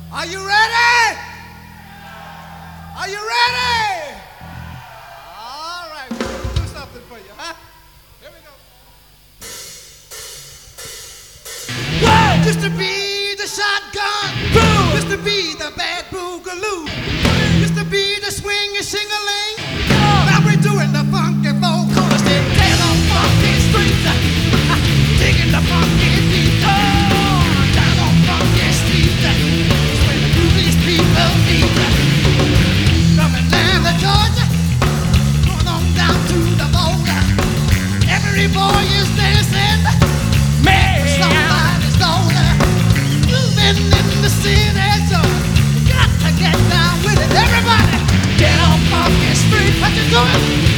Are you ready? Are you ready? All right, we're gonna do something for you, huh? Here we go. Whoa! Used to be the shotgun. Boom! Used to be the bad boogaloo. Used to be the swing and sing-a-ling. Now we're doing the funky vocal. Down on funky streets, digging the funky beat. Oh, down on funky streets, it's where the grooviest people meet. From Atlanta, Georgia, going on down to the border. Every boy is dancing, man. Somebody's daughter, moving in the city, so you got to get down with it. Everybody, get on funky street. What you doing?